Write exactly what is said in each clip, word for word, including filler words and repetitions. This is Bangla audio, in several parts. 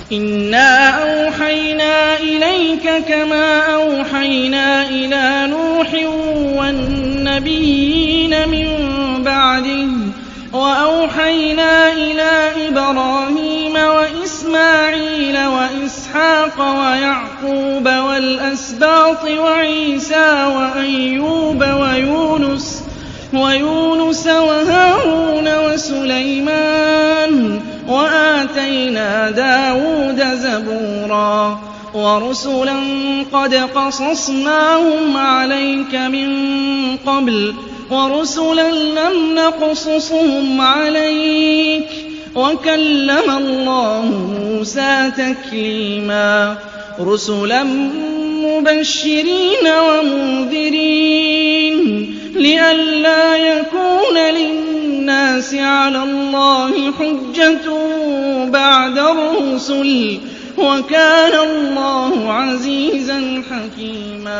إنا أوحينا إليك كما أوحينا إلى نوح والنبيين من بعده وأوحينا إلى إبراهيم وإسماعيل وإسحاق ويعقوب والأسباط وعيسى وأيوب ويونس ويونس وهارون وسليمان وآتينا داود زبورا ورسلا قد قصصناهم عليك من قبل ورسلا لم نقصصهم عليك وكلم الله موسى تكليما رسلا مبشرين ومنذرين لئلا يكون للناس على الله حجة بعد الرسل وكان الله عزيزا حكيما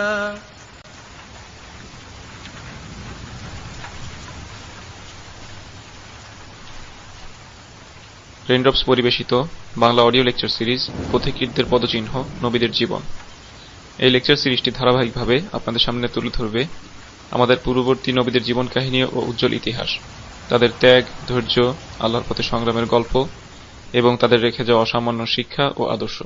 রেইনড্রপস পরিবেশিত বাংলা অডিও লেকচার সিরিজ পথিকৃতদের পদচিহ্ন নবীদের জীবন। এই লেকচার সিরিজটি ধারাবাহিকভাবে আপনাদের সামনে তুলে ধরবে আমাদের পূর্ববর্তী নবীদের জীবন কাহিনী ও উজ্জ্বল ইতিহাস, তাদের ত্যাগ, ধৈর্য, আল্লাহর পথে সংগ্রামের গল্প এবং তাদের রেখে যাওয়া অসামান্য শিক্ষা ও আদর্শ।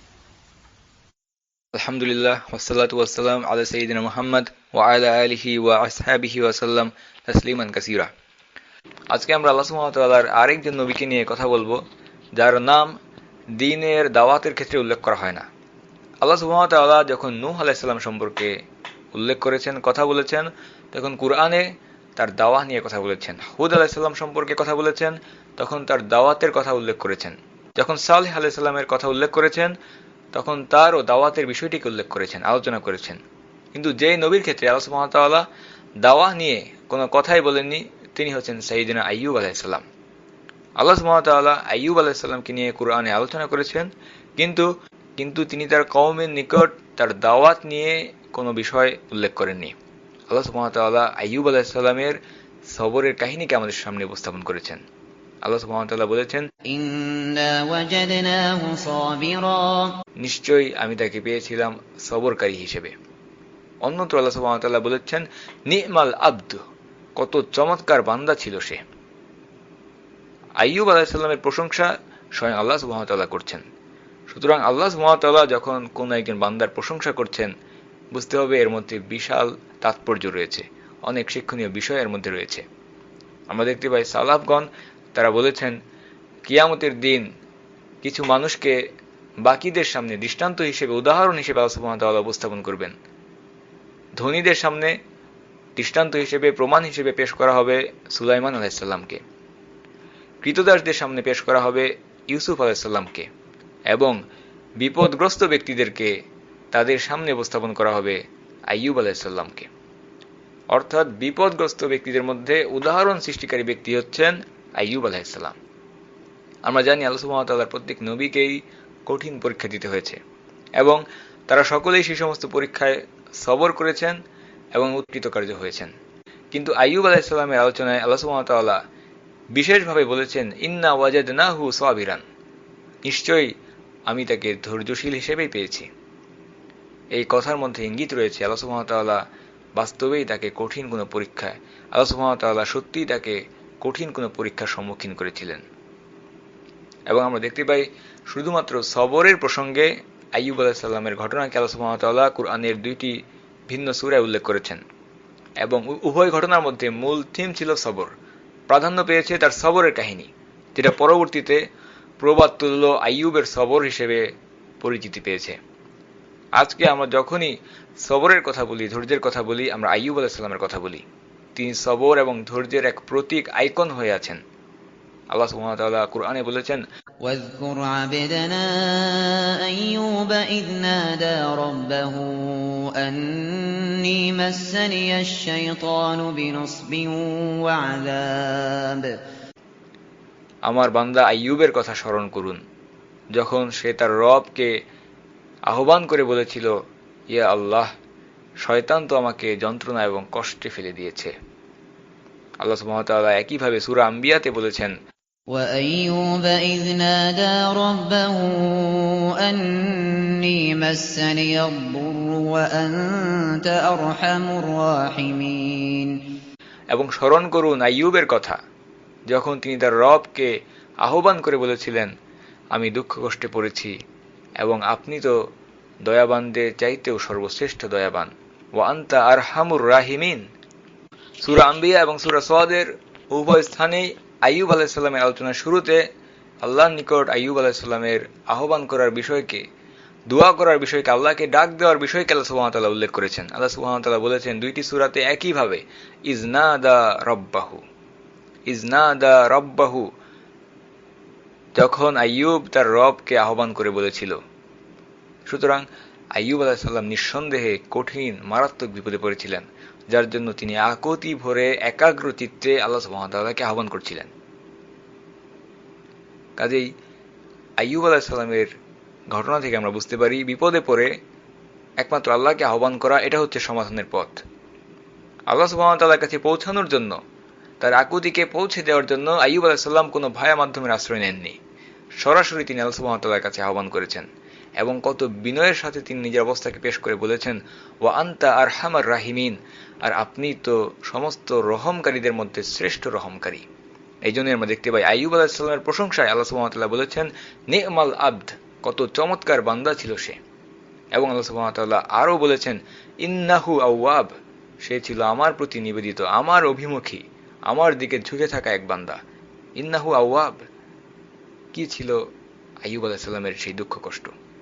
আলহামদুলিল্লাহ ওয়াসসালাতু ওয়াসসালাম আলা সাইয়্যিদিনা মুহাম্মদ ওয়া আলা আলিহি ওয়া আসহাবিহি ওয়া সাল্লাম তাসলিমান কাসীরা। আজকে আমরা আল্লাহ সুবহানাহু ওয়া তাআলার আরেকজন নবীকে নিয়ে কথা বলবো যার নাম দ্বীনের দাওয়াতের ক্ষেত্রে উল্লেখ করা হয় না। আল্লাহ সুবহানাহু ওয়া তাআলা যখন নূহ আলাইহিস সালাম সম্পর্কে উল্লেখ করেছেন, কথা বলেছেন, তখন কুরআনে তার দাওয়াত নিয়ে কথা বলেছেন। হুদ আলাইহিস সালাম সম্পর্কে কথা বলেছেন, তখন তার দাওয়াতের কথা উল্লেখ করেছেন। যখন সালেহ আলাইহিস সালামের কথা উল্লেখ করেছেন, তখন তার ও দাওয়াতের বিষয়টিকে উল্লেখ করেছেন, আলোচনা করেছেন। কিন্তু যে নবীর ক্ষেত্রে আল্লাহ সুবহানাহু ওয়া তাআলা দাওয়াত নিয়ে কোনো কথাই বলেননি, তিনি হচ্ছেন সাইয়্যিদুনা আইয়ুব আলাইহিস সালাম। আল্লাহ সুবহানাহু ওয়া তাআলা আইয়ুব আলাইহিস সালামকে নিয়ে কুরআনে আলোচনা করেছেন, কিন্তু কিন্তু তিনি তার কওমের নিকট তার দাওয়াত নিয়ে কোনো বিষয় উল্লেখ করেননি। আল্লাহ সুবহানাহু ওয়া তাআলা আইয়ুব আলাইহিস সালামের সবরের কাহিনীকে আমাদের সামনে উপস্থাপন করেছেন। আল্লাহ সুবহানাহু ওয়া তাআলা বলেছেন, ইন্না ওয়াজাদনাহু সাবিরা, নিশ্চয়ই আমি তাকে পেয়েছিলাম সবরকারী হিসেবে। অন্যত্র আল্লাহ সুবহানাহু ওয়া তাআলা বলেছেন, নি'মাল আবদ, কত চমৎকার বান্দা ছিল সে। আইয়ুব আলাইহিস সালামের প্রশংসা স্বয়ং আল্লাহ সুবহানাহু ওয়া তাআলা করছেন। সুতরাং আল্লাহ সুবহানাহু ওয়া তাআলা যখন কোন একজন বান্দার প্রশংসা করছেন, বুঝতে হবে এর মধ্যে বিশাল তাৎপর্য রয়েছে, অনেক শিক্ষণীয় বিষয় এর মধ্যে রয়েছে। আমরা দেখতে পাই সালাফগণ তারা বলেছেন, কিয়ামতের দিন কিছু মানুষকে বাকিদের সামনে দৃষ্টান্ত হিসেবে, উদাহরণ হিসেবে আল্লাহ সুবহানাহু ওয়া তাআলা উপস্থাপন করবেন। ধনীদের সামনে দৃষ্টান্ত হিসেবে, প্রমাণ হিসেবে পেশ করা হবে সুলাইমান আলাইহিস সালামকে, কৃতদাসদের সামনে পেশ করা হবে ইউসুফ আলাইহিস সালামকে, এবং বিপদগ্রস্ত ব্যক্তিদেরকে তাদের সামনে উপস্থাপন করা হবে আইয়ুব আলাইহিস সালামকে। অর্থাৎ বিপদগ্রস্ত ব্যক্তিদের মধ্যে উদাহরণ সৃষ্টিকারী ব্যক্তি হচ্ছেন আইয়ুব আলাইহিস সালাম। আমরা জানি আল্লাহ সুবহানাহু ওয়া তাআলার প্রত্যেক নবীকেই কঠিন পরীক্ষা দিতে হয়েছে, এবং তারা সকলেই সেই সমস্ত পরীক্ষায় সবর করেছেন এবং উৎকৃতকার্য হয়েছেন। কিন্তু আইয়ুব আলাইহিস সালামের আলোচনায় আল্লাহ সুবহানাহু ওয়া তাআলা বিশেষভাবে বলেছেন, ইন্না ওয়াজাদনাহু সাবিরান, নিশ্চয়ই আমি তাকে ধৈর্যশীল হিসেবেই পেয়েছি। এই কথার মধ্যে ইঙ্গিত রয়েছে আল্লাহ সুবহানাহু ওয়া তাআলা বাস্তবেই তাকে কঠিন কোনো পরীক্ষায়, আল্লাহ সুবহানাহু ওয়া তাআলা সত্যিই তাকে কঠিন কোনো পরীক্ষার সম্মুখীন করেছিলেন। এবং আমরা দেখতে পাই শুধুমাত্র সবরের প্রসঙ্গে আইয়ুব আলাইহিস সালামের ঘটনাকে আল্লাহ সুবহানাহু ওয়া তাআলা কুরআনের দুইটি ভিন্ন সূরায় উল্লেখ করেছেন, এবং উভয় ঘটনার মধ্যে মূল থিম ছিল সবর। প্রাধান্য পেয়েছে তার সবরের কাহিনী, যেটা পরবর্তীতে প্রবাদ তুল্য আইয়ুবের সবর হিসেবে পরিচিতি পেয়েছে। আজকে আমরা যখনই সবরের কথা বলি, ধৈর্যের কথা বলি, আমরা আইয়ুব আলাইহিস সালামের কথা বলি। তিনি সবর এবং ধৈর্যের এক প্রতীক, আইকন হয়ে আছেন। আল্লাহ সুবহানাহু ওয়া তাআলা কুরআনে বলেছেন, ওয়াযকুর আবদানা আইয়ুব ইয নাদা রাব্বাহু আন্নী মাসসানিয়াশ শাইতানু বিনুসবিন ওয়া আযাব, আমার বান্দা আইয়ুবের কথা স্মরণ করুন, যখন সে তার রবকে আহ্বান করে বলেছিল, ইয়া আল্লাহ, শয়তান তো আমাকে যন্ত্রণা এবং কষ্টে ফেলে দিয়েছে। আল্লাহ সুবহানাহু ওয়া তাআলা একইভাবে সূরা আম্বিয়াতে বলেছেন, وأيوب إذ نادى ربه أني مسني الضر وأنت أرحم الراحمين। এবং স্মরণ করুন আইয়ুবের কথা, যখন তিনি তার রবকে আহ্বান করে বলেছিলেন, আমি দুঃখ কষ্টে পড়েছি এবং আপনি তো দয়াবানদের চাইতেও সর্বশ্রেষ্ঠ দয়াবান। ওয়া আনতা আরহামুর রাহিমিন। সূরা আম্বিয়া এবং সূরা সাদের উভয় স্থানেই আইয়ুব আলাইহিস সালামের আলোচনার শুরুতে আল্লাহর নিকট আইয়ুব আলাইহিস সালামের আহ্বান করার বিষয়কে, দোয়া করার বিষয়কে, আল্লাহকে ডাক দেওয়ার বিষয়কে আল্লাহ সুবহানাহু ওয়া তাআলা উল্লেখ করেছেন। আল্লাহ সুবহানাহু ওয়া তাআলা বলেছেন দুইটি সূরাতে একইভাবে, ইজনাদা রব্বাহু, ইজনাদা রব্বাহু, যখন আইয়ুব তার রবকে আহ্বান করে বলেছিল। সুতরাং আইয়ুব আলাইহিস সালাম নিঃসন্দেহে কঠিন মারাত্মক বিপদে পড়েছিলেন, যার জন্য তিনি আকুতি ভরে একাগ্র চিত্তে আল্লাহ সুবহানাহু ওয়া তাআলাকে আহ্বান করছিলেন। কাজেই আইয়ুব আলাইহিস সালামের ঘটনা থেকে আমরা বুঝতে পারি, বিপদে পড়ে একমাত্র আল্লাহকে আহ্বান করা এটা হচ্ছে সমাধানের পথ। আল্লাহ সুবহানাহু ওয়া তাআলার কাছে পৌঁছানোর জন্য, তার আকুতিকে পৌঁছে দেওয়ার জন্য আইয়ুব আলাইহিস সালাম কোনো ভায়া মাধ্যমের আশ্রয় নেননি। সরাসরি তিনি আল্লাহ সুবহানাহু ওয়া তাআলার কাছে আহ্বান করেছেন এবং কত বিনয়ের সাথে তিনি নিজের অবস্থাকে পেশ করে বলেছেন, ওয়া আনতা আরহামার রাহিমিন, আর আপনি তো সমস্ত রহমকারীদের মধ্যে শ্রেষ্ঠ রহমকারী। এই জন্য আমরা দেখতে পাই আইয়ুব আলাইহিস সালামের প্রশংসায় আল্লাহ সুবহানাহু ওয়া তাআলা বলেছেন, নি'মাল আবদ, কত চমৎকার বান্দা ছিল সে। এবং আল্লাহ সুবহানাহু ওয়া তাআলা আরও বলেছেন, ইন্নাহু আওয়াব, সে ছিল আমার প্রতি নিবেদিত, আমার অভিমুখী, আমার দিকে ঝুঁকে থাকা এক বান্দা। ইন্নাহু আওয়াব, কি ছিল আইয়ুব আলাইহিস সালামের সেই দুঃখ কষ্ট।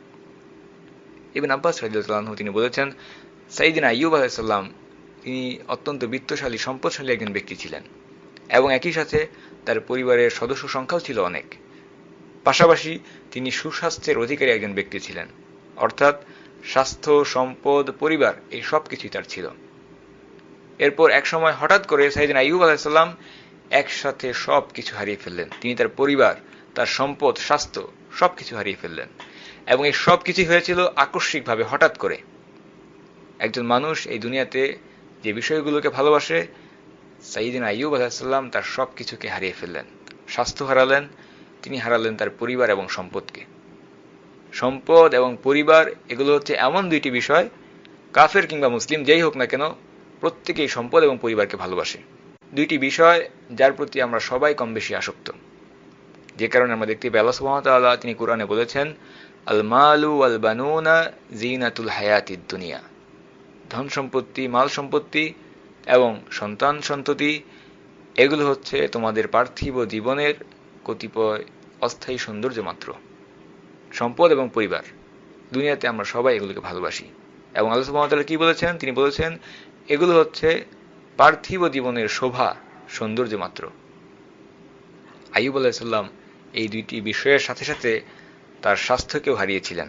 ইবনে আব্বাস রাদিয়াল্লাহু আনহু তিনি বলেছেন, সাইয়্যিদিনা আইয়ুব আলাইহিস সালাম তিনি অত্যন্ত বিত্তশালী, সম্পদশালী একজন ব্যক্তি ছিলেন এবং একই সাথে তার পরিবারের সদস্য সংখ্যাও ছিল অনেক। পাশাপাশি তিনি সুস্বাস্থ্যের অধিকারী একজন ব্যক্তি ছিলেন, অর্থাৎ স্বাস্থ্য, সম্পদ, পরিবার এই সব কিছুই তার ছিল। এরপর এক সময় হঠাৎ করে সাইয়্যিদিনা আইয়ুব আলাইহিস সালাম একসাথে সব কিছু হারিয়ে ফেললেন। তিনি তার পরিবার, তার সম্পদ, স্বাস্থ্য সবকিছু হারিয়ে ফেললেন এবং এই সব কিছুই হয়েছিল আকস্মিকভাবে, হঠাৎ করে। একজন মানুষ এই দুনিয়াতে যে বিষয়গুলোকে ভালোবাসে, সাইয়্যিদিনা আইয়ুব আলাইহিস সালাম তার সব কিছুকে হারিয়ে ফেললেন। স্বাস্থ্য হারালেন, তিনি হারালেন তার পরিবার এবং সম্পদকে। সম্পদ এবং পরিবার এগুলো হচ্ছে এমন দুইটি বিষয়, কাফের কিংবা মুসলিম যেই হোক না কেন, প্রত্যেকেই সম্পদ এবং পরিবারকে ভালোবাসে। দুইটি বিষয় যার প্রতি আমরা সবাই কম বেশি আসক্ত, যে কারণে আমরা দেখতে পাই আল্লাহ সুবহানাহু ওয়া তাআলা তিনি কোরআনে বলেছেন, আল মালু ওয়াল বানুনা জিনাতুল হায়াতিদ দুনিয়া, ধন সম্পত্তি, মাল সম্পত্তি এবং সন্তান সন্ততি এগুলো হচ্ছে তোমাদের পার্থিব জীবনের কতিপয় অস্থায়ী সৌন্দর্য মাত্র। সম্পদ এবং পরিবার, দুনিয়াতে আমরা সবাই এগুলোকে ভালোবাসি এবং আল্লাহ সুবহানাহু ওয়া তাআলা কি বলেছেন, তিনি বলেছেন এগুলো হচ্ছে পার্থিব জীবনের শোভা, সৌন্দর্য মাত্র। আইয়ুব আলাইহিস সালাম এই দুইটি বিষয়ের সাথে সাথে তার স্বাস্থ্যকেও হারিয়েছিলেন।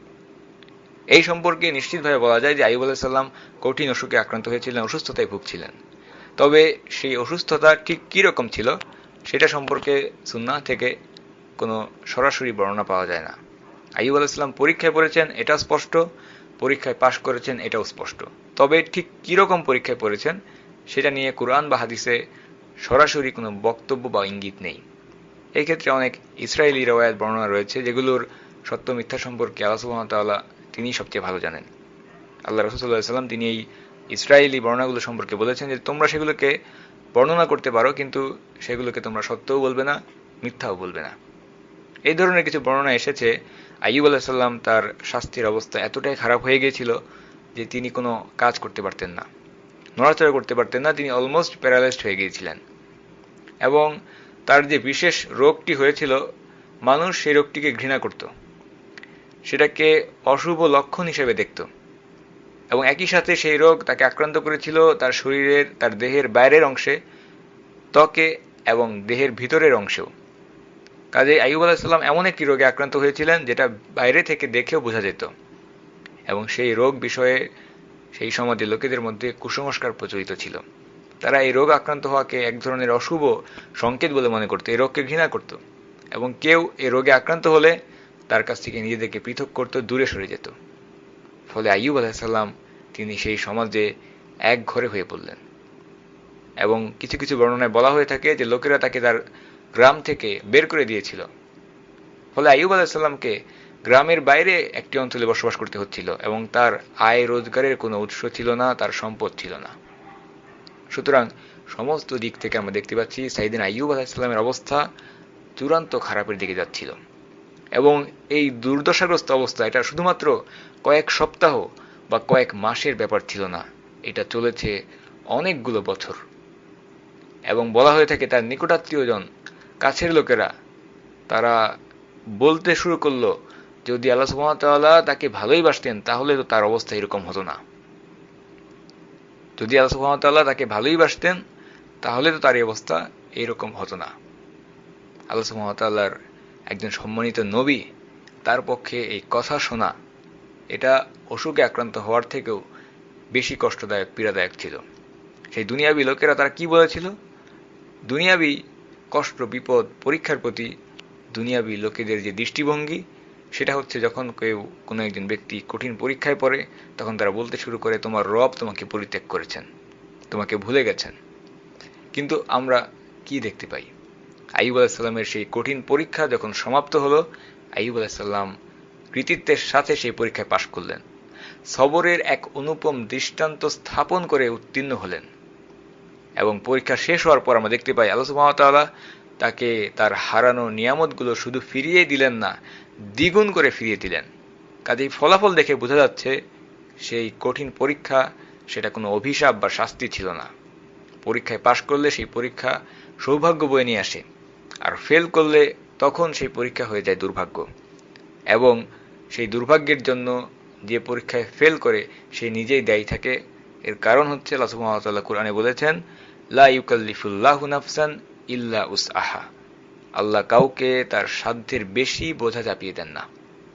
এই সম্পর্কে নিশ্চিতভাবে বলা যায় যে আইয়ুব আলাইহিস সালাম কঠিন অসুখে আক্রান্ত হয়েছিলেন, অসুস্থতায় ভুগছিলেন। তবে সেই অসুস্থতা ঠিক কী রকম ছিল সেটা সম্পর্কে সুন্নাহ থেকে কোনো সরাসরি বর্ণনা পাওয়া যায় না। আইয়ুব আলাইহিস সালাম পরীক্ষায় পড়েছেন এটা স্পষ্ট, পরীক্ষায় পাশ করেছেন এটাও স্পষ্ট। তবে ঠিক কী রকম পরীক্ষায় পড়েছেন সেটা নিয়ে কুরআন বা হাদিসে সরাসরি কোনো বক্তব্য বা ইঙ্গিত নেই। এই ক্ষেত্রে অনেক ইসরায়েলি রওয়ায়াত বর্ণনা রয়েছে যেগুলোর সত্য মিথ্যা সম্পর্কে আল্লাহ সুবহানাহু ওয়া তাআলা তিনি সবচেয়ে ভালো জানেন। আল্লাহ রাসূল সাল্লাল্লাহু আলাইহি ওয়াসাল্লাম তিনি এই ইসরায়েলি বর্ণনাগুলো সম্পর্কে বলেছেন যে তোমরা সেগুলোকে বর্ণনা করতে পারো, কিন্তু সেগুলোকে তোমরা সত্যও বলবে না, মিথ্যাও বলবে না। এই ধরনের কিছু বর্ণনা এসেছে আইয়ুব আলাইহিস সালাম তার স্বাস্থ্যের অবস্থা এতটাই খারাপ হয়ে গিয়েছিল যে তিনি কোনো কাজ করতে পারতেন না, নড়াচড়া করতে পারতেন না, তিনি অলমোস্ট প্যারালাইজড হয়ে গিয়েছিলেন। এবং তার যে বিশেষ রোগটি হয়েছিল, মানুষ সেই রোগটিকে ঘৃণা করত, সেটাকে অশুভ লক্ষণ হিসেবে দেখত এবং একই সাথে সেই রোগ তাকে আক্রান্ত করেছিল তার শরীরের, তার দেহের বাইরের অংশে, ত্বকে এবং দেহের ভিতরের অংশেও। কাজে আইয়ুব আলাইহিস সালাম এমন একটি রোগে আক্রান্ত হয়েছিলেন যেটা বাইরে থেকে দেখেও বোঝা যেত এবং সেই রোগ বিষয়ে সেই সমাজের লোকেদের মধ্যে কুসংস্কার প্রচলিত ছিল। তারা এই রোগ আক্রান্ত হওয়াকে এক ধরনের অশুভ সংকেত বলে মনে করত, এই রোগকে ঘৃণা করত এবং কেউ এই রোগে আক্রান্ত হলে তার কাছ থেকে নিজেদেরকে পৃথক করত, দূরে সরে যেত। ফলে আইয়ুব আলাইহিস সালাম তিনি সেই সমাজে এক ঘরে হয়ে পড়লেন এবং কিছু কিছু বর্ণনায় বলা হয়ে থাকে যে লোকেরা তাকে তার গ্রাম থেকে বের করে দিয়েছিল। ফলে আইয়ুব আলাইহিস সালামকে গ্রামের বাইরে একটি অঞ্চলে বসবাস করতে হচ্ছিল এবং তার আয় রোজগারের কোনো উৎস ছিল না, তার সম্পদ ছিল না। সুতরাং সমস্ত দিক থেকে আমরা দেখতে পাচ্ছি সাইয়েদনা আইয়ুব আলাইহিস সালামের অবস্থা চূড়ান্ত খারাপের দিকে যাচ্ছিল। এবং এই দুর্দশাগ্রস্ত অবস্থা এটা শুধুমাত্র কয়েক সপ্তাহ বা কয়েক মাসের ব্যাপার ছিল না, এটা চলেছে অনেকগুলো বছর। এবং বলা হয়ে থাকে তার নিকটাত্মীয়জন, কাছের লোকেরা, তারা বলতে শুরু করলো যদি আল্লাহ সুবহানাহু ওয়া তাআলা তাকে ভালোই বাসতেন তাহলে তো তার অবস্থা এরকম হতো না। যদি আল্লাহ সুবহানাহু ওয়া তাআলা তাকে ভালোই বাসতেন তাহলে তো তার এই অবস্থা এরকম হতো না। আল্লাহ সুবহানাহু ওয়া তাআলার একজন সম্মানিত নবী, তার পক্ষে এই কথা শোনা এটা অসুখে আক্রান্ত হওয়ার থেকেও বেশি কষ্টদায়ক, পীড়াদায়ক ছিল। সেই দুনিয়াবী লোকেরা তারা কি বলেছিল? দুনিয়াবী কষ্ট, বিপদ, পরীক্ষার প্রতি দুনিয়াবী লোকেদের যে দৃষ্টিভঙ্গি সেটা হচ্ছে যখন কেউ কোনো একজন ব্যক্তি কঠিন পরীক্ষায় পড়ে তখন তারা বলতে শুরু করে তোমার রব তোমাকে পরিত্যাগ করেছেন, তোমাকে ভুলে গেছেন। কিন্তু আমরা কি দেখতে পাই? আইয়ুব আলাইহিস সালামের সেই কঠিন পরীক্ষা যখন সমাপ্ত হলো, আইয়ুব আলাইহিস সালাম কৃতিত্বের সাথে সেই পরীক্ষায় পাশ করলেন, সবরের এক অনুপম দৃষ্টান্ত স্থাপন করে উত্তীর্ণ হলেন। এবং পরীক্ষা শেষ হওয়ার পর আমরা দেখতে পাই আল্লাহ সুবহানাহু ওয়া তাআলা তাকে তার হারানো নিয়ামতগুলো শুধু ফিরিয়ে দিলেন না, দ্বিগুণ করে ফিরিয়ে দিলেন। কাজেই ফলাফল দেখে বোঝা যাচ্ছে সেই কঠিন পরীক্ষা সেটা কোনো অভিশাপ বা শাস্তি ছিল না। পরীক্ষায় পাশ করলে সেই পরীক্ষা সৌভাগ্য বয়ে নিয়ে আসে, আর ফেল করলে তখন সেই পরীক্ষা হয়ে যায় দুর্ভাগ্য। এবং সেই দুর্ভাগ্যের জন্য যে পরীক্ষায় ফেল করে সে নিজেই দায়ী থাকে। এর কারণ হচ্ছে আল্লাহ সুবহানাহু ওয়া তাআলা কুরআনে বলেছেন লা ইউকাল্লিফুল্লাহু নাফসান ইল্লা উসআহা, আল্লাহ কাউকে তার সাধ্যের বেশি বোঝা চাপিয়ে দেন না।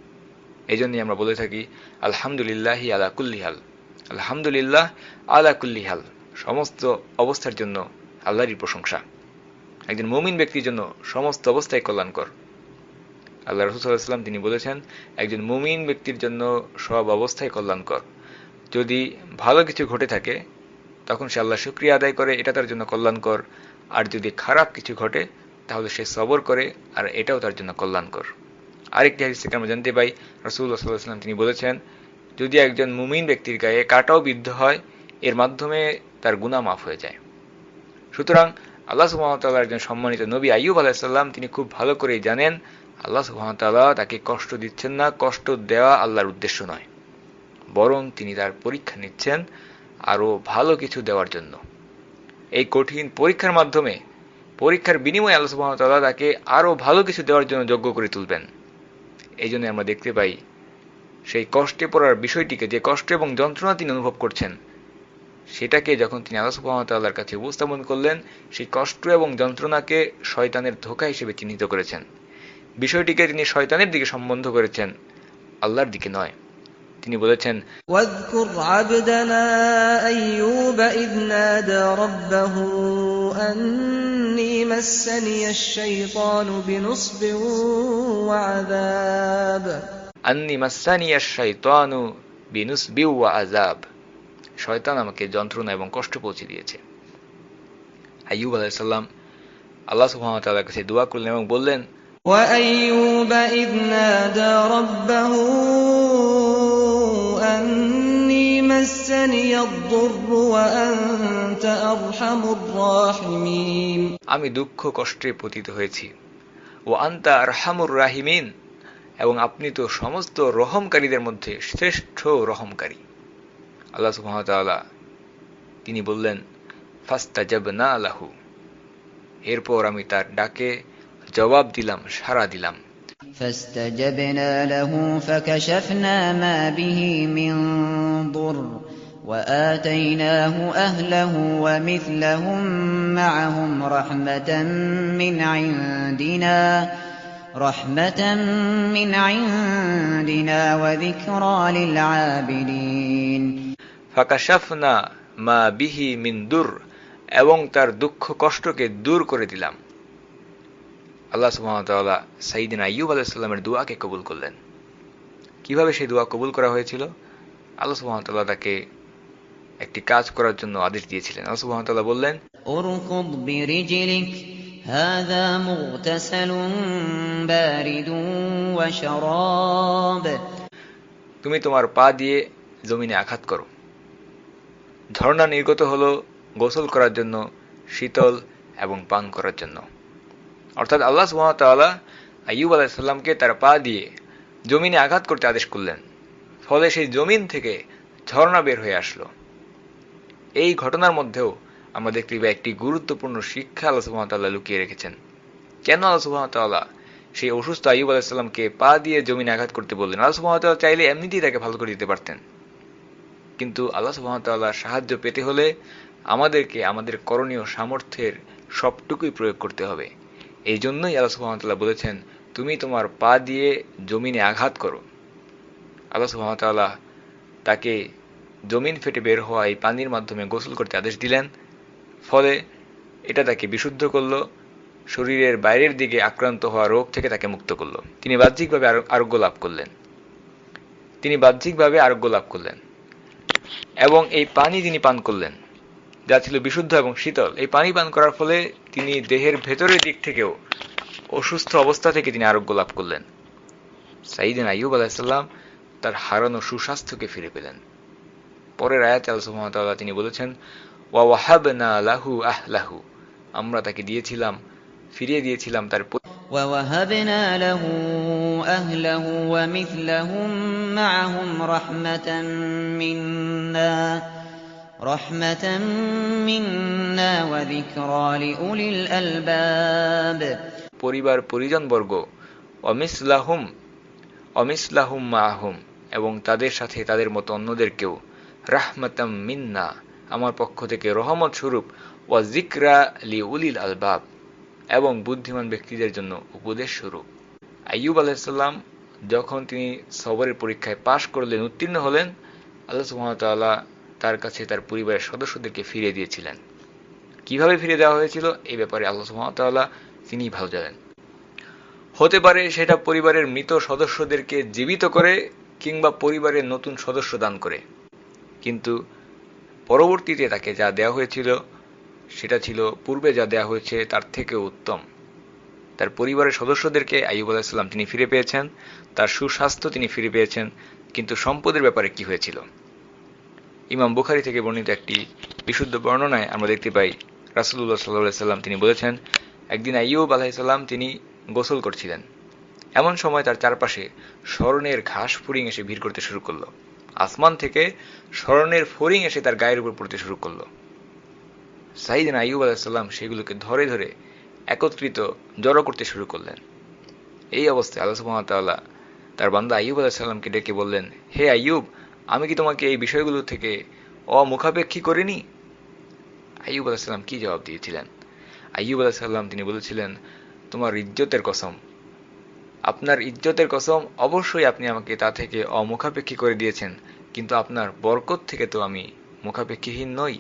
এই জন্যই আমরা বলে থাকি আলহামদুলিল্লাহি আলা কুল্লি হাল, আলহামদুলিল্লাহ আলা কুল্লি হাল, সমস্ত অবস্থার জন্য আল্লাহরই প্রশংসা। একজন মুমিন ব্যক্তির জন্য সমস্ত অবস্থায় কল্যাণকর। আল্লাহ রাসূল সাল্লাল্লাহু আলাইহি ওয়াসাল্লাম তিনি বলেছেন একজন মুমিন ব্যক্তির জন্য সব অবস্থায় কল্যাণকর। যদি ভালো কিছু ঘটে থাকে তখন সে আল্লাহর শুকরিয়া আদায় করে, এটা তার জন্য কল্যাণকর। আর যদি খারাপ কিছু ঘটে তাহলে সে সবর করে, আর এটাও তার জন্য কল্যাণকর। আরেকটি হাদিস থেকে আমরা জানতে পাই রাসূলুল্লাহ সাল্লাল্লাহু আলাইহি ওয়াসাল্লাম তিনি বলেছেন যদি একজন মুমিন ব্যক্তির গায়ে কাঁটাও বিদ্ধ হয় এর মাধ্যমে তার গুনাহ মাফ হয়ে যায়। সুতরাং আল্লাহ সুবহানাহু ওয়া তাআলার একজন সম্মানিত নবী আইয়ুব আলাইহিস সালাম তিনি খুব ভালো করেই জানেন আল্লাহ সুবহানাহু ওয়া তাআলা তাকে কষ্ট দিচ্ছেন না, কষ্ট দেওয়া আল্লাহর উদ্দেশ্য নয়, বরং তিনি তার পরীক্ষা নিচ্ছেন আরো ভালো কিছু দেওয়ার জন্য। এই কঠিন পরীক্ষার মাধ্যমে, পরীক্ষার বিনিময়ে আল্লাহ সুবহানাহু ওয়া তাআলা তাকে আরো ভালো কিছু দেওয়ার জন্য যোগ্য করে তুলবেন। এই জন্য আমরা দেখতে পাই সেই কষ্টে পড়ার বিষয়টিকে, যে কষ্ট এবং যন্ত্রণা তিনি অনুভব করছেন সেটাকে যখন তিনি আল্লাহ সুবহানাহু ওয়া তাআলার কাছে উপস্থাপন করলেন, সেই কষ্ট এবং যন্ত্রণাকে শয়তানের ধোঁকা হিসেবে চিহ্নিত করেছেন। বিষয়টিকে তিনি শয়তানের দিকে সম্বন্ধ করেছেন, আল্লাহর দিকে নয়। তিনি বলেছেন ওয়াযকুর আবদানা আইয়ুব ইয নাদা রাব্বাহু আন্নী মাসসানিয়াশ শাইতানু বিনুসবিন ওয়া আযাব আন্নী মাসসানিয়াশ শাইতানু বিনুসবিন ওয়া আযাব, শয়তান আমাকে যন্ত্রণা এবং কষ্ট পৌঁছে দিয়েছে। আইয়ুব আলাইহিস সালাম আল্লাহ সুবহানাহু ওয়া তাআলার কাছে দোয়া করলেন এবং বললেন ওয়া আইয়ুব ইয নাদা রাব্বাহু আন্নী মাসসানিয়াদ-দুররু ওয়া আনতা আরহামুর রাহিমিন, আমি দুঃখ কষ্টে পতিত হয়েছি, ওয়া আনতা আরহামুর রাহিমিন, এবং আপনি তো সমস্ত রহমকারীদের মধ্যে শ্রেষ্ঠ রহমকারী। আল্লাহ সুবহানাহু ওয়া তাআলা তিনি বললেন ফাস্তাজাবনা লাহু, এরপর আমি তার ডাকে জবাব দিলাম, সাড়া দিলাম। فاستجبنا له فكشفنا ما به من ضر وآتيناه أهله ومثلهم معهم رحمة من عندنا رحمة من عندنا وذكرى للعابدين ফাকাশাফনা মা বিহি মিন দুর, এবং তার দুঃখ কষ্টকে দূর করে দিলাম। আল্লাহ সুবহানাহু ওয়া তাআলা সাইয়েদনা আইয়ুব আলাইহিস সালামের দোয়াকে কবুল করলেন। কিভাবে সেই দোয়া কবুল করা হয়েছিল? আল্লাহ সুবহানাহু ওয়া তাআলা তাকে একটি কাজ করার জন্য আদেশ দিয়েছিলেন। আল্লাহ সুবহানাহু ওয়া তাআলা বললেন اركض برجلك هذا مغتسل بارد وشراب তুমি তোমার পা দিয়ে জমিনে আঘাত করো। ঝর্ণা নির্গত হলো গোসল করার জন্য, শীতল এবং পান করার জন্য। অর্থাৎ আল্লাহ সুবহানাহু ওয়া তাআলা আইয়ুব আলাইহিস সালামকে তার পা দিয়ে জমিনে আঘাত করতে আদেশ করলেন, ফলে সেই জমিন থেকে ঝর্ণা বের হয়ে আসলো। এই ঘটনার মধ্যেও আমরা দেখতে পাই একটি গুরুত্বপূর্ণ শিক্ষা আল্লাহ সুবহানাহু ওয়া তাআলা লুকিয়ে রেখেছেন। কেন আল্লাহ সুবহানাহু ওয়া তাআলা সেই অসুস্থ আইয়ুব আলাইহিস সালামকে পা দিয়ে জমিনে আঘাত করতে বললেন? আল্লাহ সুবহানাহু ওয়া তাআলা চাইলে এমনিতেই তাকে ভালো করে দিতে পারতেন, কিন্তু আল্লাহ সুবহানাহু ওয়া তাআলার সাহায্য পেতে হলে আমাদেরকে আমাদের করণীয় সামর্থ্যের সবটুকুই প্রয়োগ করতে হবে। এই জন্যই আল্লাহ সুবহানাহু ওয়া তাআলা বলেছেন, তুমি তোমার পা দিয়ে জমিনে আঘাত করো। আল্লাহ সুবহানাহু ওয়া তাআলা তাকে জমিন ফেটে বের হওয়া এই পানির মাধ্যমে গোসল করতে আদেশ দিলেন, ফলে এটা তাকে বিশুদ্ধ করলো, শরীরের বাইরের দিকে আক্রান্ত হওয়া রোগ থেকে তাকে মুক্ত করলো। তিনি বাহ্যিকভাবে আরোগ্য লাভ করলেন তিনি বাহ্যিকভাবে আরোগ্য লাভ করলেন এবং এই পানি তিনি পান করলেন, যা ছিল বিশুদ্ধ এবং শীতল। এই পানি পান করার ফলে তিনি দেহের ভেতরের দিক থেকেও অসুস্থ অবস্থা থেকে তিনি আরোগ্য লাভ করলেন। সাইয়েদনা আইয়ুব আলাইহিস সালাম তার হারানো সুস্বাস্থ্যকে ফিরে পেলেন। পরের আয়াতে আল্লাহ সুবহানাহু ওয়া তাআলা তিনি বলেছেন, ওয়া ওয়াহাবনা লাহু আহলাহু, আমরা তাকে দিয়েছিলাম, ফিরিয়ে দিয়েছিলাম তার وَوَهَبْنَا لَهُ أَهْلَهُ وَمِثْلَهُم مَّعَهُمْ رَحْمَةً مِّنَّا رَحْمَةً مِّنَّا وَذِكْرَىٰ لِأُولِي الْأَلْبَابِ পরিবার পরিজনবর্গ অমিসলাহুম অমিসলাহুম মাআহুম, এবং তাদের সাথে তাদের মতো অন্যদেরকেও রাহমাতাম মিন্না, আমার পক্ষ থেকে রহমত স্বরূপ, ওয়া যিকরা লিউলিল আলবাব, এবং বুদ্ধিমান ব্যক্তিদের জন্য উপদেশ স্বরূপ। আইয়ুব আলাইহিস সালাম যখন তিনি সবরের পরীক্ষায় পাশ করলেন, উত্তীর্ণ হলেন, আল্লাহ সুবহানাহু ওয়া তাআলা তার কাছে তার পরিবারের সদস্যদেরকে ফিরিয়ে দিয়েছিলেন। কিভাবে ফিরে দেওয়া হয়েছিল এই ব্যাপারে আল্লাহ সুবহানাহু ওয়া তাআলা তিনিই ভালো জানেন। হতে পারে সেটা পরিবারের মৃত সদস্যদেরকে জীবিত করে কিংবা পরিবারের নতুন সদস্য দান করে, কিন্তু পরবর্তীতে তাকে যা দেওয়া হয়েছিল সেটা ছিল পূর্বে যা দেওয়া হয়েছে তার থেকেও উত্তম। তার পরিবারের সদস্যদেরকে আইয়ুব আলাইহিস সালাম তিনি ফিরে পেয়েছেন, তার সুস্বাস্থ্য তিনি ফিরে পেয়েছেন, কিন্তু সম্পদের ব্যাপারে কি হয়েছিল? ইমাম বুখারী থেকে বর্ণিত একটি বিশুদ্ধ বর্ণনায় আমরা দেখতে পাই, রাসূলুল্লাহ সাল্লাল্লাহু আলাইহি সাল্লাম তিনি বলেছেন, একদিন আইয়ুব আলাইহিস সালাম তিনি গোসল করছিলেন। এমন সময় তার চারপাশে স্বর্ণের ঘাস ফড়িং এসে ভিড় করতে শুরু করলো। আসমান থেকে স্বর্ণের ফড়িং এসে তার গায়ের উপর পড়তে শুরু করলো। সাইয়েদনা আইয়ুব আলাইহিস সালাম সেগুলোকে ধরে ধরে একত্রিত জড়ো করতে শুরু করলেন। এই অবস্থায় আল্লাহ সুবহানাহু ওয়া তাআলা তার বান্দা আইয়ুব আলাইহিস সালামকে ডেকে বললেন, হে আইয়ুব, আমি কি তোমাকে এই বিষয়গুলো থেকে অমুখাপেক্ষী করিনি? আইয়ুব আলাইহিস সালাম কি জবাব দিয়েছিলেন? আইয়ুব আলাইহিস সালাম তিনি বলেছিলেন, তোমার ইজ্জতের কসম, আপনার ইজ্জতের কসম, অবশ্যই আপনি আমাকে তা থেকে অমুখাপেক্ষী করে দিয়েছেন, কিন্তু আপনার বরকত থেকে তো আমি মুখাপেক্ষীহীন নই।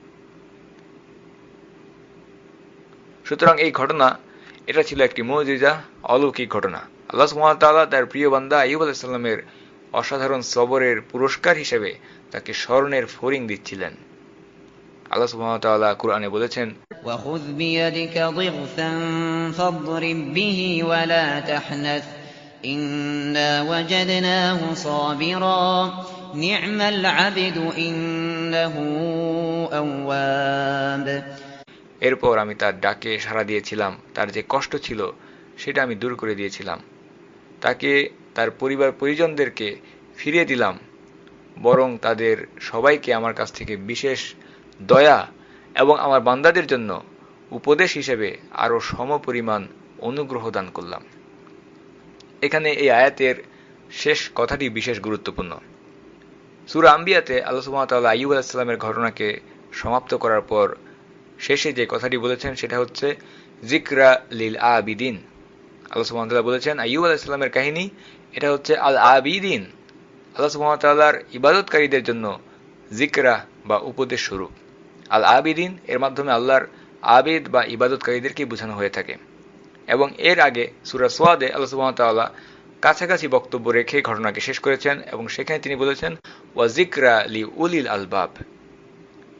সুতরাং এই ঘটনা এটা ছিল একটি মুজিজা, অলৌকিক ঘটনা। আল্লাহ সুবহানাহু ওয়া তাআলা তার প্রিয় বান্দা আইয়ুব আলাইহিস সালামের অসাধারণ সবরের পুরস্কার হিসেবে তাকে স্বর্ণের ফড়িং দিচ্ছিলেন। আল্লাহ সুবহানাহু ওয়া তাআলা কুরআনে বলেছেন, وَخُذْ بِيَدِكَ ضِغْثًا فَاضْرِب بِّهِ وَلَا تَحْنَثْ إِنَّا وَجَدْنَاهُ صَابِرًا نِعْمَ الْعَبْدُ إِنَّهُ أَوَّابٌ। এরপর আমি তার ডাকে সাড়া দিয়েছিলাম, তার যে কষ্ট ছিল সেটা আমি দূর করে দিয়েছিলাম, তাকে তার পরিবার পরিজনদেরকে ফিরিয়ে দিলাম, বরং তাদের সবাইকে আমার কাছ থেকে বিশেষ দয়া এবং আমার বান্দাদের জন্য উপদেশ হিসেবে আরো সমপরিমাণ অনুগ্রহ দান করলাম। এখানে এই আয়াতের শেষ কথাটি বিশেষ গুরুত্বপূর্ণ। সূরা আম্বিয়াতে আল্লাহ সুবহানাহু ওয়া তাআলা আইয়ুব আলাইহিস সালামের ঘটনাকে সমাপ্ত করার পর শেষে যে কথাটি বলেছেন সেটা হচ্ছে যিকরা লিল আবিদিন। আল্লাহ সুবহানাহু ওয়া তাআলা বলেছেন আইয়ুব আলাইহিস সালামের কাহিনী এটা হচ্ছে আল আবিদিন, আল্লাহ সুবহানাহু ওয়া তাআলার ইবাদতকারীদের জন্য যিকরা বা উপদেশ স্বরূপ। আল আবিদিন এর মাধ্যমে আল্লাহর আবিদ বা ইবাদতকারীদেরকে বোঝানো হয়ে থাকে। এবং এর আগে সূরা সোয়াদে আল্লাহ সুবহানাহু ওয়া তাআলা কাছাকাছি বক্তব্য রেখে ঘটনাকে শেষ করেছেন এবং সেখানে তিনি বলেছেন ওয়া যিকরা লিউলিল আলবাব,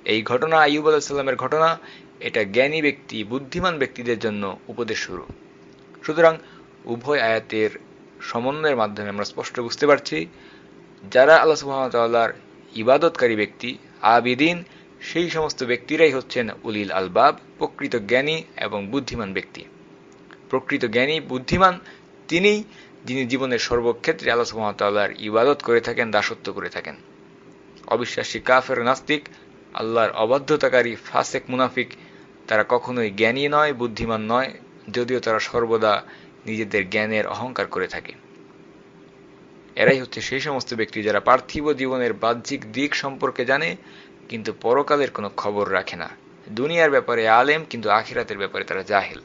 এই ঘটনা আইয়ুব আলাইহিস সালামের ঘটনা, এটা জ্ঞানী ব্যক্তি, বুদ্ধিমান ব্যক্তিদের জন্য উপদেশ স্বরূপ। সুতরাং উভয় আয়াতের সমন্বয়ের মাধ্যমে আমরা স্পষ্ট বুঝতে পারছি, যারা আল্লাহ সুবহানাহু ওয়া তাআলার ইবাদতকারী ব্যক্তি, আবিদিন, সেই সমস্ত ব্যক্তিরাই হচ্ছেন উলিল আলবাব, প্রকৃত জ্ঞানী এবং বুদ্ধিমান ব্যক্তি। প্রকৃত জ্ঞানী বুদ্ধিমান তিনিই যিনি জীবনের সর্বক্ষেত্রে আল্লাহ সুবহানাহু ওয়া তাআলার ইবাদত করে থাকেন, দাসত্ব করে থাকেন। অবিশ্বাসী কাফের, নাস্তিক, আল্লাহর অবাধ্যতাকারী, ফাসেক, মুনাফিক, তারা কখনোই জ্ঞানী নয়, বুদ্ধিমান নয়, যদিও তারা সর্বদা নিজেদের জ্ঞানের অহংকার করে থাকে। এরাই হচ্ছে সেই সমস্ত ব্যক্তি যারা পার্থিব জীবনের বাহ্যিক দিক সম্পর্কে জানে কিন্তু পরকালের কোনো খবর রাখে না। দুনিয়ার ব্যাপারে আলেম কিন্তু আখিরাতের ব্যাপারে তারা জাহেল।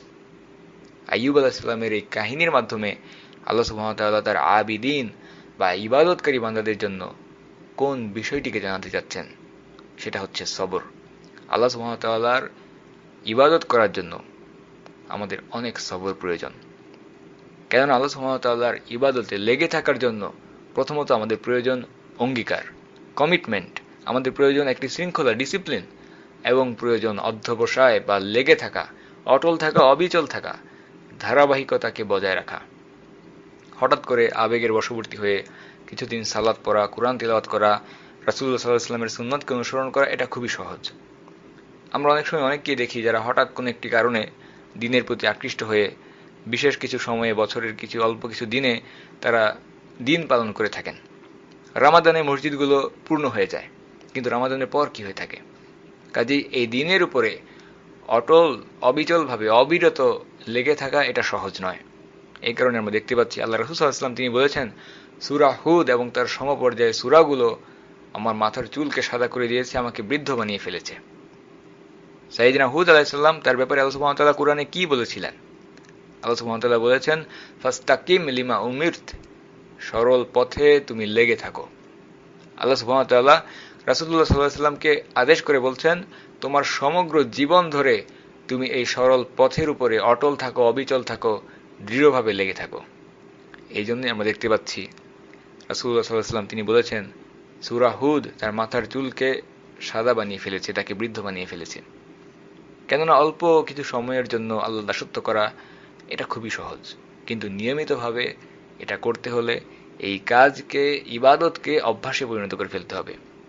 আইয়ুব আলাইহিস সালামের এই কাহিনীর মাধ্যমে আল্লাহ সুবহানাহু ওয়া তাআলা তার আবিদিন বা ইবাদতকারী বান্দাদের জন্য কোন বিষয়টিকে জানাতে যাচ্ছেন, সেটা হচ্ছে সবর। আল্লাহ সুবহানাহু ওয়া তাআলার ইবাদত করার জন্য আমাদের অনেক সবর প্রয়োজন। কেননা আল্লাহ সুবহানাহু ওয়া তাআলার ইবাদতে লেগে থাকার জন্য প্রথমত আমাদের প্রয়োজন অঙ্গীকার, কমিটমেন্ট, আমাদের প্রয়োজন একটি শৃঙ্খলা, ডিসিপ্লিন, এবং প্রয়োজন অধ্যবসায় বা লেগে থাকা, অটল থাকা, অবিচল থাকা, ধারাবাহিকতাকে বজায় রাখা। হঠাৎ করে আবেগের বশবর্তী হয়ে কিছুদিন সালাত পড়া, কুরআন তিলাওয়াত করা, রাসূলুল্লাহ সাল্লাল্লাহু আলাইহি ওয়াসাল্লামের সুন্নাতকে অনুসরণ করা, এটা খুবই সহজ। আমরা অনেক সময় অনেককেই দেখি যারা হঠাৎ কোনো একটি কারণে দিনের প্রতি আকৃষ্ট হয়ে বিশেষ কিছু সময়ে, বছরের কিছু অল্প কিছু দিনে তারা দিন পালন করে থাকেন। রমাদানে মসজিদগুলো পূর্ণ হয়ে যায়, কিন্তু রমাদানের পর কি হয়ে থাকে? কাজেই এই দিনের উপরে অটল, অবিচলভাবে, অবিরত লেগে থাকা এটা সহজ নয়। এই কারণে আমরা দেখতে পাচ্ছি আল্লাহ রাসূল সাল্লাল্লাহু আলাইহি ওয়াসাল্লাম তিনি বলেছেন, সূরা হুদ এবং তার সমপর্যায়ে সূরাগুলো আমার মাথার চুলকে সাদা করে দিয়েছে, আমাকে বৃদ্ধ বানিয়ে ফেলেছে। সাইয়েদনা হুদ আলাইহিস সালাম, তার ব্যাপারে আল্লাহ সুবহানাহু ওয়া তাআলা কুরআনে কি বলেছিলেন? আল্লাহ সুবহানাহু ওয়া তাআলা বলেছেন, ফাস্তাকিম লিমা উমিরত, সরল পথে তুমি লেগে থাকো। আল্লাহ সুবহানাহু ওয়া তাআলা রাসূলুল্লাহ সাল্লাল্লাহু আলাইহি ওয়াসাল্লামকে আদেশ করে বলছেন, তোমার সমগ্র জীবন ধরে তুমি এই সরল পথের উপরে অটল থাকো, অবিচল থাকো, দৃঢ়ভাবে লেগে থাকো। এই জন্যই আমরা দেখতে পাচ্ছি রাসূলুল্লাহ সাল্লাল্লাহু আলাইহি ওয়াসাল্লাম তিনি বলেছেন, সূরা হুদ তার মাথার চুলকে সাদা বানিয়ে ফেলেছে, তাকে বৃদ্ধ বানিয়ে ফেলেছে। কেননা অল্প কিছু সময়ের জন্য আল্লাহ দাসত্ব করা এটা খুবই সহজ, কিন্তু নিয়মিতভাবে এটা করতে হলে এই কাজকে, ইবাদতকে অভ্যাসে পরিণত করে ফেলতে হবে,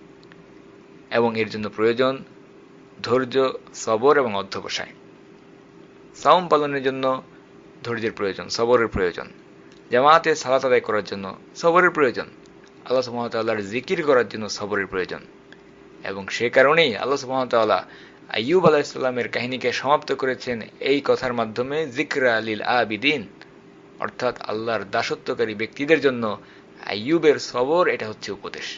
এবং এর জন্য প্রয়োজন ধৈর্য, সবর এবং অধ্যবসায়। সাওম পালনের জন্য ধৈর্যের প্রয়োজন, সবরের প্রয়োজন। জামাতে সালাত আদায় করার জন্য সবরের প্রয়োজন। আল্লাহ সুবহানাহু ওয়া তাআলার জিকির করার জন্য সবরের প্রয়োজন। এবং সে কারণেই আল্লাহ সুবহানাহু ওয়া তাআলা আইয়ুব আলাইহিস সালামের কাহিনীকে সমাপ্ত করেছেন এই কথার মাধ্যমে, যিকরা লিল আবিদিন, অর্থাৎ আল্লাহর দাসত্বকারী ব্যক্তিদের জন্য আইয়ুবের সবর এটা হচ্ছে উপদেশ।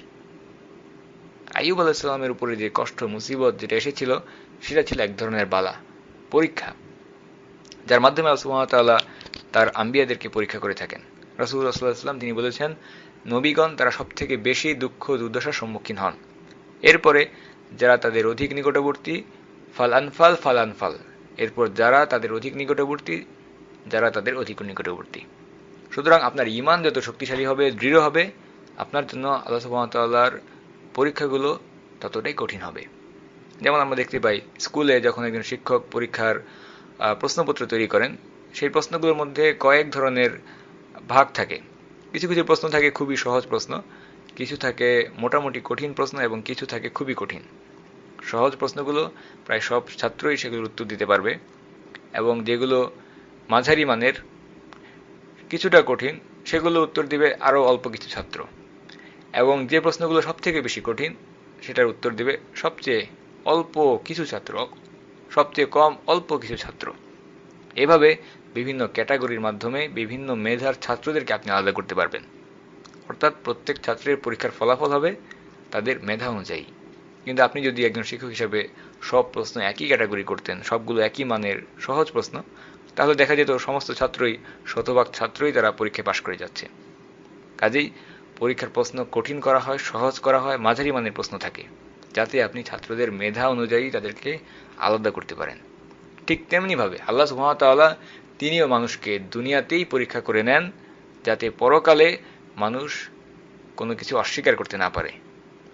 আইয়ুব আলাইহিস সালামের উপরে যে কষ্ট, মুসিবত যেটা এসেছিল, সেটা ছিল এক ধরনের বালা, পরীক্ষা, যার মাধ্যমে আল্লাহ সুবহানাহু ওয়া তাআলা তার আম্বিয়াদেরকে পরীক্ষা করে থাকেন। রাসূলুল্লাহ সাল্লাল্লাহু আলাইহি ওয়াসাল্লাম তিনি বলেছেন, নবীগণ তারা সবথেকে বেশি দুঃখ দুর্দশার সম্মুখীন হন, এরপরে যারা তাদের অধিক নিকটবর্তী, ফাল আনফাল ফাল আনফাল, এরপর যারা তাদের অধিক নিকটবর্তী, যারা তাদের অধিক নিকটবর্তী। সুতরাং আপনার ঈমান যত শক্তিশালী হবে, দৃঢ় হবে, আপনার জন্য আল্লাহ সুবহানাহু ওয়া তাআলার পরীক্ষাগুলো ততটাই কঠিন হবে। যেমন আমরা দেখতে পাই স্কুলে যখন একজন শিক্ষক পরীক্ষার প্রশ্নপত্র তৈরি করেন, সেই প্রশ্নগুলোর মধ্যে কয়েক ধরনের ভাগ থাকে। কিছু কিছু প্রশ্ন থাকে খুবই সহজ প্রশ্ন, কিছু থাকে মোটামুটি কঠিন প্রশ্ন, এবং কিছু থাকে খুবই কঠিন। সহজ প্রশ্নগুলো প্রায় সব ছাত্রই সেগুলোর উত্তর দিতে পারবে, এবং যেগুলো মাঝারি মানের, কিছুটা কঠিন, সেগুলো উত্তর দিবে আরও অল্প কিছু ছাত্র, এবং যে প্রশ্নগুলো সব থেকে বেশি কঠিন সেটার উত্তর দিবে সবচেয়ে অল্প কিছু ছাত্র, সবচেয়ে কম অল্প কিছু ছাত্র। এভাবে বিভিন্ন ক্যাটাগরির মাধ্যমে বিভিন্ন মেধার ছাত্রদেরকে আপনি আলাদা করতে পারবেন। অর্থাৎ প্রত্যেক ছাত্রের পরীক্ষার ফলাফল হবে তাদের মেধা অনুযায়ী। কিন্তু আপনি যদি একজন শিক্ষক হিসেবে সব প্রশ্ন একই ক্যাটাগরি করতেন, সবগুলো একই মানের সহজ প্রশ্ন, তাহলে দেখা যেত সমস্ত ছাত্রই, শতভাগ ছাত্রই তারা পরীক্ষায় পাশ করে যাচ্ছে। কাজেই পরীক্ষার প্রশ্ন কঠিন করা হয়, সহজ করা হয়, মাঝারি মানের প্রশ্ন থাকে, যাতে আপনি ছাত্রদের মেধা অনুযায়ী তাদেরকে আলাদা করতে পারেন। ঠিক তেমনিভাবে আল্লাহ সুবহানাহু ওয়া তাআলা তিনিও মানুষকে দুনিয়াতেই পরীক্ষা করে নেন, যাতে পরকালে মানুষ কোনো কিছু অস্বীকার করতে না পারে।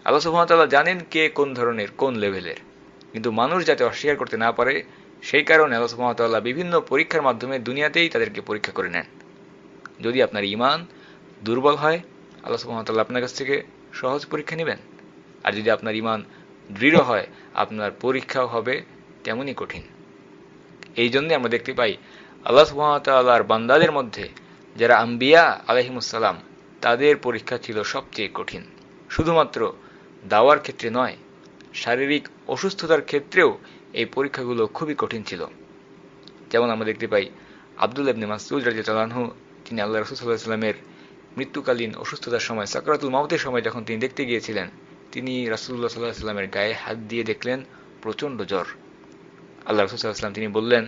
আল্লাহ সুবহানাহু ওয়া তাআলা জানেন কে কোন ধরনের, কোন লেভেলের, কিন্তু মানুষ যাতে অস্বীকার করতে না পারে সেই কারণে আল্লাহ সুবহানাহু ওয়া তাআলা বিভিন্ন পরীক্ষার মাধ্যমে দুনিয়াতেই তাদেরকে পরীক্ষা করে নেন। যদি আপনার ঈমান দুর্বল হয়, আল্লাহ সুবহানাহু ওয়া তাআলা আপনার কাছ থেকে সহজ পরীক্ষা নেবেন, আর যদি আপনার ঈমান দৃঢ় হয়, আপনার পরীক্ষাও হবে তেমনই কঠিন। এই জন্য আমরা দেখতে পাই আল্লাহ সুবহানাহু ওয়া তাআলার বান্দাদের মধ্যে যারা আম্বিয়া আলাইহিমুস সালাম, তাদের পরীক্ষা ছিল সবচেয়ে কঠিন। শুধুমাত্র দাওয়ার ক্ষেত্রে নয়, শারীরিক অসুস্থতার ক্ষেত্রেও এই পরীক্ষাগুলো খুবই কঠিন ছিল। যেমন আমরা দেখতে পাই আব্দুল্লাহ ইবনে মাসউদ রাদিয়াল্লাহু আনহু, তিনি আল্লাহ রাসূল সাল্লাল্লাহু আলাইহি ওয়াসাল্লামের মৃত্যুকালীন অসুস্থতার সময়, সাকরাতুল মাউতের সময় যখন তিনি দেখতে গিয়েছিলেন, তিনি রাসূলুল্লাহ সাল্লাল্লাহু আলাইহি ওয়াসাল্লামের গায়ে হাত দিয়ে দেখলেন প্রচণ্ড জ্বর। আল্লাহ রাসূল সাল্লাল্লাহু আলাইহি ওয়াসাল্লাম তিনি বললেন,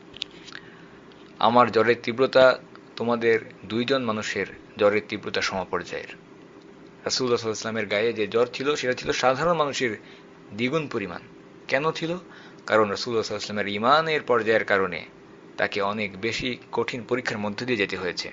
আমার জ্বরের তীব্রতা তোমাদের দুইজন মানুষের জ্বরের তীব্রতা সমপর্যায়ের। রাসূলুল্লাহ সাল্লাল্লাহু আলাইহি ওয়াসাল্লামের গায়ে যে জ্বর ছিল সেটা ছিল সাধারণ মানুষের দ্বিগুণ পরিমাণ। কেন ছিল? কারণ রাসূলুল্লাহ সাল্লাল্লাহু আলাইহি ওয়াসাল্লামের ঈমানের পর্যায়ের কারণে তাকে অনেক বেশি কঠিন পরীক্ষার মধ্য দিয়ে যেতে হয়েছে।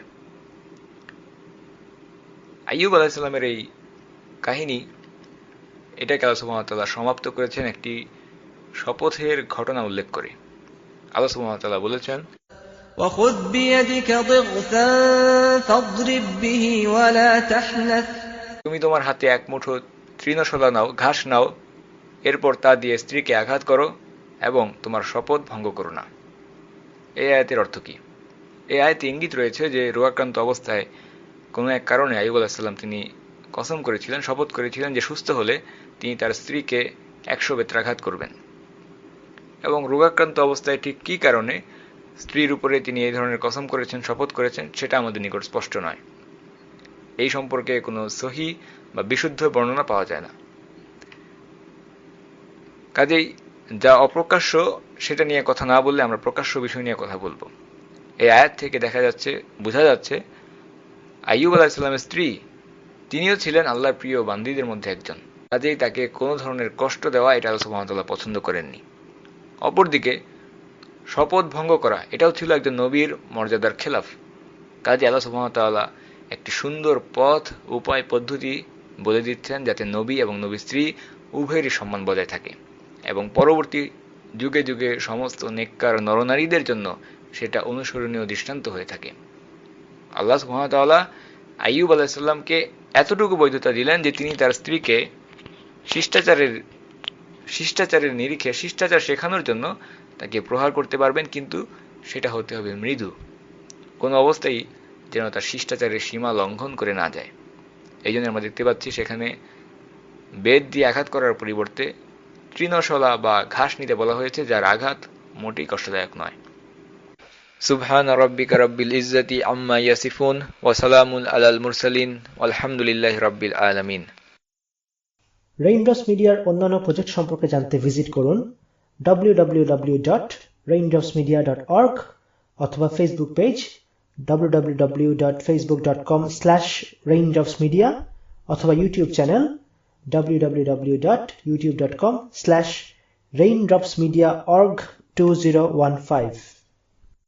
আইয়ুব আলাইহিস সালামের এই কাহিনী, এটাকে আল্লাহ সুবহানাহু ওয়া তাআলা সমাপ্ত করেছেন একটি শপথের ঘটনা উল্লেখ করে। আল্লাহ সুবহানাহু ওয়া তাআলা বলেছেন, وخذ بيدك ضغثا فاضرب به ولا تحنث তুমি তোমার হাতে এক মুঠো তৃণশলা নাও, ঘাস নাও, এরপর তা দিয়ে স্ত্রীকে আঘাত করো এবং তোমার শপথ ভঙ্গ করো না। এই আয়াতের অর্থ কি? এই আয়াতে ইঙ্গিত রয়েছে যে রোগাক্রান্ত অবস্থায় কোনো এক কারণে আইয়ুব আলাইহিস সালাম তিনি কসম করেছিলেন, শপথ করেছিলেন যে সুস্থ হলে তিনি তার স্ত্রীকে একশো বেত্রাঘাত করবেন। এবং রোগাক্রান্ত অবস্থায় ঠিক কী কারণে স্ত্রীর উপরে তিনি এই ধরনের কসম করেছেন, শপথ করেছেন, সেটা আমাদের নিকট স্পষ্ট নয়। এই সম্পর্কে কোনো সহি বা বিশুদ্ধ বর্ণনা পাওয়া যায় না। কাজেই যা অপ্রকাশ্য সেটা নিয়ে কথা না বললে আমরা প্রকাশ্য বিষয় নিয়ে কথা বলবো। এই আয়াত থেকে দেখা যাচ্ছে, বোঝা যাচ্ছে আইয়ুব আলাইহিস সালামের স্ত্রী তিনিও ছিলেন আল্লাহর প্রিয় বান্দীদের মধ্যে একজন। কাজেই তাকে কোনো ধরনের কষ্ট দেওয়া এটা আল্লাহ সুবহানাহু ওয়া তাআলা পছন্দ করেননি। অপরদিকে শপথ ভঙ্গ করা এটাও ছিল একজন নবীর মর্যাদার খেলাফ। কাজে আল্লাহ সুবহানাহু ওয়া তাআলা একটি সুন্দর পথ, উপায়, পদ্ধতি বলে দিচ্ছেন যাতে নবী এবং নবীর স্ত্রী উভয়েরই সম্মান বজায় থাকে এবং পরবর্তী যুগে যুগে সমস্ত নেককার নরনারীদের জন্য সেটা অনুসরণীয় দৃষ্টান্ত হয়ে থাকে। আল্লাহ সুবহানাহু ওয়া তাআলা আইয়ুব আলাইহিস সালামকে এতটুকু বৈধতা দিলেন যে তিনি তার স্ত্রীকে শিষ্টাচারের শিষ্টাচারের নিরিখে শিষ্টাচার শেখানোর জন্য তাকে প্রহার করতে পারবেন, কিন্তু সেটা হতে হবে মৃদু, কোনো অবস্থায় যেন তার শিষ্টাচারের সীমা লঙ্ঘন করে না যায়। এই জন্য আমরা দেখতে পাচ্ছি সেখানে বেদ দিয়ে আঘাত করার পরিবর্তে তৃণশলা বা ঘাস নিতে বলা হয়েছে, যার আঘাত মোটেই কষ্টদায়ক নয়। সুবহান রাব্বিকা রাব্বিল ইজ্জাতি আম্মা ইয়াসিফুন ওয়া সালামুন আলাল মুরসালিন আলহামদুলিল্লাহি রাব্বিল আলামিন। রেইনড্রপস মিডিয়ার অন্যান্য প্রজেক্ট সম্পর্কে জানতে ভিজিট করুন W W W dot Raindrops media dot org অথবা Facebook page W W W dot Facebook dot com slash Raindrops media অথবা YouTube channel W W W dot YouTube dot com slash Raindrops media org two zero one five.